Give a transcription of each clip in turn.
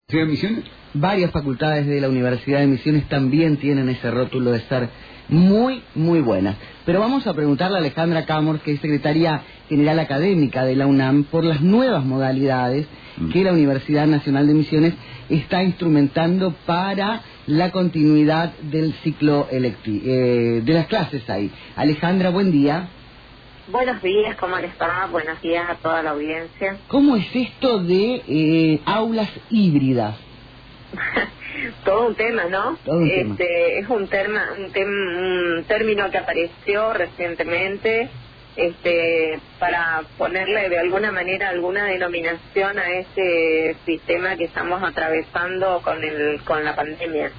¿De Misiones? Varias facultades de la Universidad de Misiones también tienen ese rótulo de ser muy, muy buenas. Pero vamos a preguntarle a Alejandra Camors, que es secretaria general académica de la UNAM, por las nuevas modalidades que la Universidad Nacional de Misiones está instrumentando para la continuidad del ciclo de las clases ahí. Alejandra, buen día. Buenos días, ¿cómo les va? Buenos días a toda la audiencia. ¿Cómo es esto de aulas híbridas? Todo un tema, ¿no? Todo un tema. Es un término que apareció recientemente, para ponerle de alguna manera alguna denominación a este sistema que estamos atravesando con la pandemia.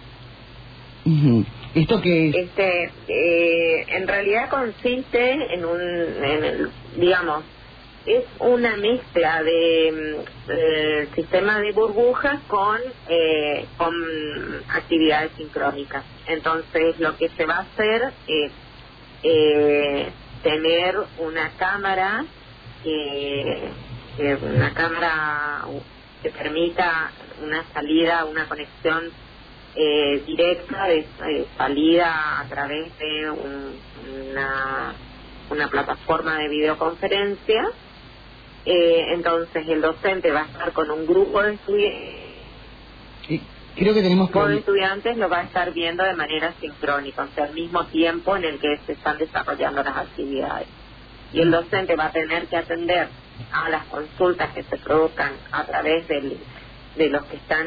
¿Esto qué es? En realidad consiste digamos, es una mezcla de sistema de burbujas con actividades sincrónicas. Entonces lo que se va a hacer es tener una cámara que permita una salida, una conexión directa de salida a través de una plataforma de videoconferencia. Entonces el docente va a estar con un grupo de estudiantes. Creo que tenemos de estudiantes lo va a estar viendo de manera sincrónica, o sea, al mismo tiempo en el que se están desarrollando las actividades. Y el docente va a tener que atender a las consultas que se produzcan a través de los que están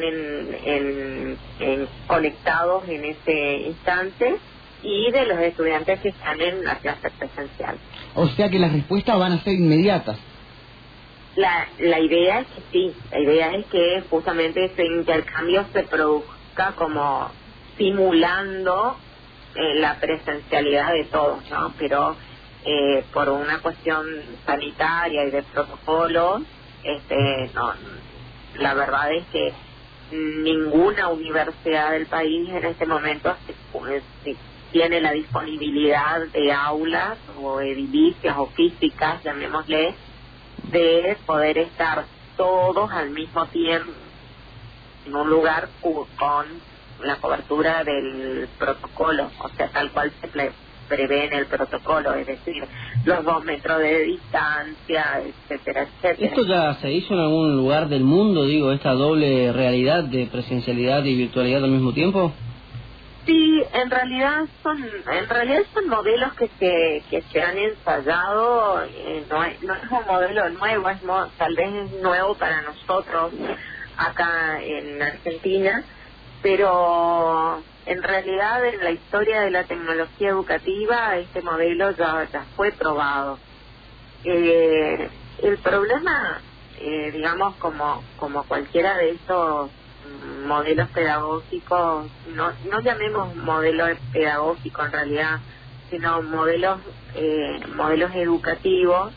conectados en ese instante y de los estudiantes que están en la clase presencial. O sea que las respuestas van a ser inmediatas. La idea es que sí, la idea es que justamente ese intercambio se produzca como simulando la presencialidad de todos, ¿no? Pero por una cuestión sanitaria y de protocolo, no, la verdad es que ninguna universidad del país en este momento tiene la disponibilidad de aulas o edilicias o físicas, llamémosle, de poder estar todos al mismo tiempo en un lugar con la cobertura del protocolo, o sea, tal cual se prevé en el protocolo, es decir, los 2 metros de distancia, etcétera, etcétera. ¿Esto ya se hizo en algún lugar del mundo, digo, esta doble realidad de presencialidad y virtualidad al mismo tiempo? Sí, en realidad son modelos que se han ensayado. No es un modelo nuevo, tal vez es nuevo para nosotros acá en Argentina, pero en realidad en la historia de la tecnología educativa este modelo ya fue probado. El problema, digamos, como cualquiera de estos modelos pedagógicos, no llamemos modelo pedagógico en realidad, sino modelos educativos,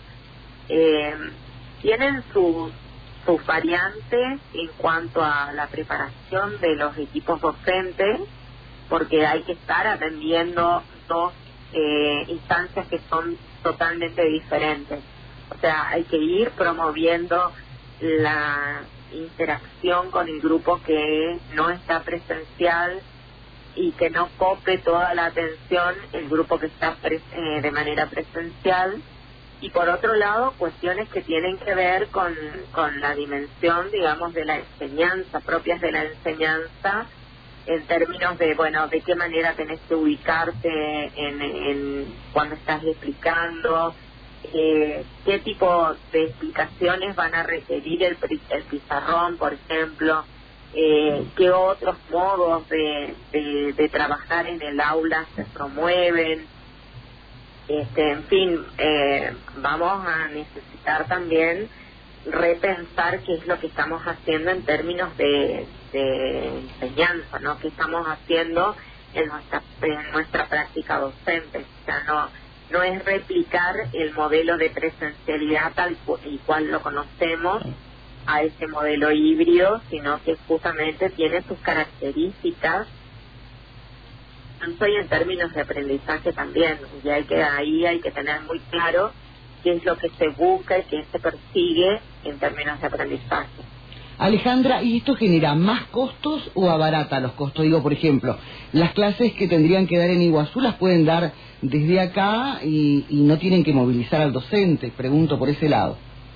tienen sus variantes en cuanto a la preparación de los equipos docentes, porque hay que estar atendiendo dos instancias que son totalmente diferentes. O sea, hay que ir promoviendo la interacción con el grupo que no está presencial y que no cope toda la atención el grupo que está de manera presencial, y por otro lado cuestiones que tienen que ver con la dimensión, digamos, de la enseñanza, propias de la enseñanza, en términos de, bueno, de qué manera tenés que ubicarte cuando estás explicando, qué tipo de explicaciones van a requerir el pizarrón, por ejemplo, qué otros modos de trabajar en el aula se promueven. En fin, vamos a necesitar también repensar qué es lo que estamos haciendo en términos de enseñanza, ¿no? ¿Qué estamos haciendo en nuestra práctica docente? O sea, no es replicar el modelo de presencialidad tal y cual lo conocemos a ese modelo híbrido, sino que justamente tiene sus características, y en términos de aprendizaje también, y ahí hay que tener muy claro qué es lo que se busca y qué se persigue en términos de aprendizaje. Alejandra, ¿y esto genera más costos o abarata los costos? Digo, por ejemplo, las clases que tendrían que dar en Iguazú las pueden dar desde acá y no tienen que movilizar al docente. Pregunto por ese lado.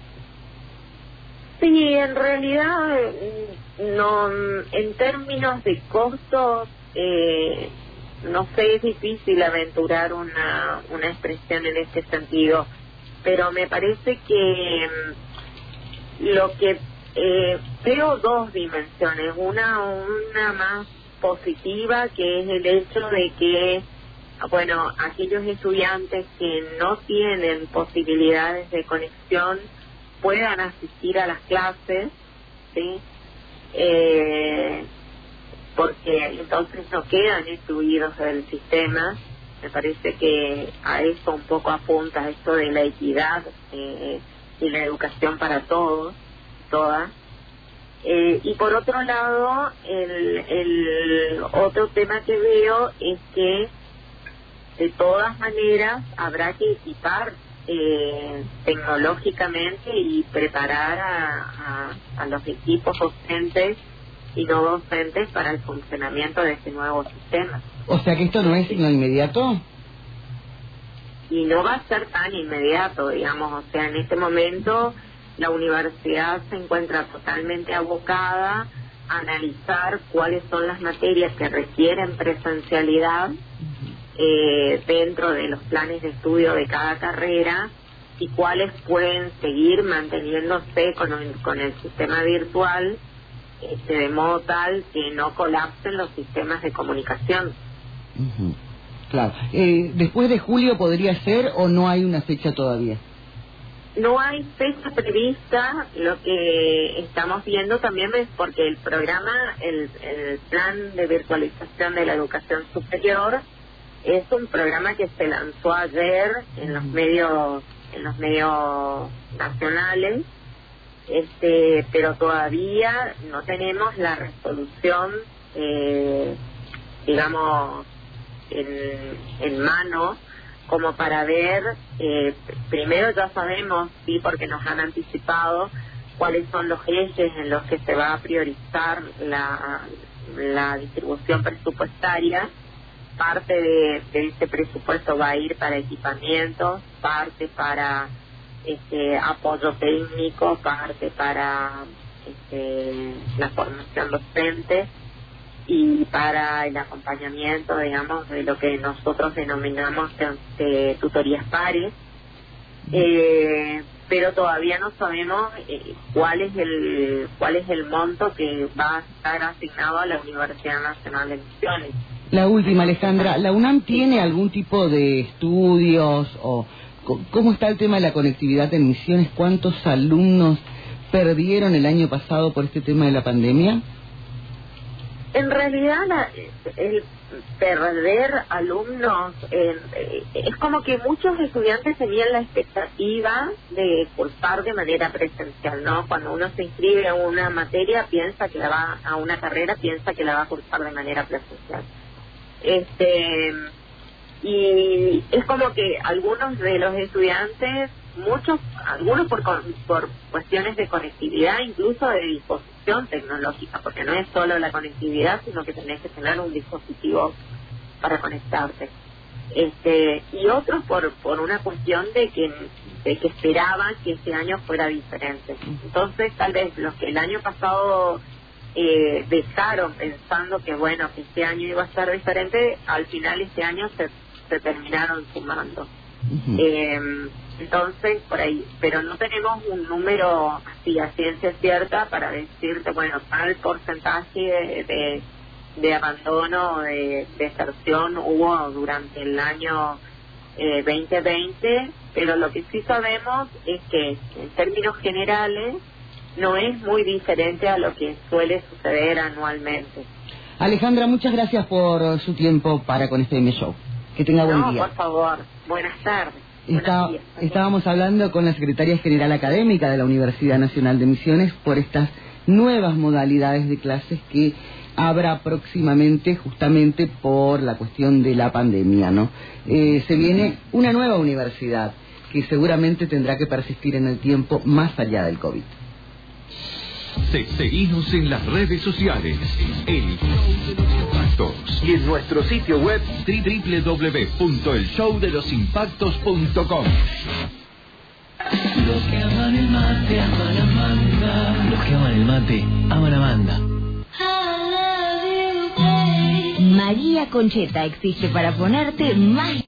Sí, en realidad, no, en términos de costos, no sé, es difícil aventurar una expresión en este sentido, pero me parece que lo que veo dos dimensiones, una más positiva, que es el hecho de que, bueno, aquellos estudiantes que no tienen posibilidades de conexión puedan asistir a las clases, ¿sí? Porque entonces no quedan excluidos del sistema. Me parece que a eso un poco apunta esto de la equidad y la educación para todos, todas. Y por otro lado, el otro tema que veo es que de todas maneras habrá que equipar tecnológicamente y preparar a los equipos docentes y no docentes para el funcionamiento de este nuevo sistema. O sea que esto no es signo inmediato. Y no va a ser tan inmediato, digamos. O sea, en este momento la universidad se encuentra totalmente abocada a analizar cuáles son las materias que requieren presencialidad dentro de los planes de estudio de cada carrera y cuáles pueden seguir manteniéndose con el sistema virtual, de modo tal que no colapsen los sistemas de comunicación. Claro. ¿Después de julio podría ser o no hay una fecha todavía? No hay fecha prevista. Lo que estamos viendo también es porque el programa, el plan de virtualización de la educación superior es un programa que se lanzó ayer en los medios nacionales, pero todavía no tenemos la resolución, digamos, en mano, como para ver, primero ya sabemos, sí, porque nos han anticipado cuáles son los ejes en los que se va a priorizar la distribución presupuestaria. Parte de ese presupuesto va a ir para equipamientos, parte para apoyo técnico, parte para la formación docente y para el acompañamiento, digamos, de lo que nosotros denominamos tutorías pares, pero todavía no sabemos cuál es el monto que va a estar asignado a la Universidad Nacional de Misiones. La última, Alejandra, ¿la UNAM tiene algún tipo de estudios o cómo está el tema de la conectividad en Misiones? ¿Cuántos alumnos perdieron el año pasado por este tema de la pandemia? En realidad, el perder alumnos es como que muchos estudiantes tenían la expectativa de cursar de manera presencial, ¿no? Cuando uno se inscribe a una materia, piensa que a una carrera, piensa que la va a cursar de manera presencial. Y es como que algunos de los estudiantes, algunos por cuestiones de conectividad, incluso de disposición tecnológica, porque no es solo la conectividad, sino que tenés que tener un dispositivo para conectarte. Y otros por una cuestión de que esperaban que este año fuera diferente. Entonces, tal vez los que el año pasado dejaron pensando que bueno, que este año iba a ser diferente, al final este año se terminaron sumando. Entonces, por ahí, pero no tenemos un número así a ciencia cierta para decirte, bueno, tal porcentaje de abandono, de deserción hubo durante el año 2020, pero lo que sí sabemos es que en términos generales no es muy diferente a lo que suele suceder anualmente. Alejandra, muchas gracias por su tiempo para con este M-Show. Que tenga buen día. No, por favor. Buenas tardes. Estábamos hablando con la Secretaria General Académica de la Universidad Nacional de Misiones por estas nuevas modalidades de clases que habrá próximamente justamente por la cuestión de la pandemia, ¿no? Se viene una nueva universidad que seguramente tendrá que persistir en el tiempo más allá del COVID. Seguinos en las redes sociales, El Show de los Impactos, y en nuestro sitio web www.elshowdelosimpactos.com. Los que aman el mate aman a Amanda. Los que aman el mate aman a Amanda. María Concheta existe para ponerte más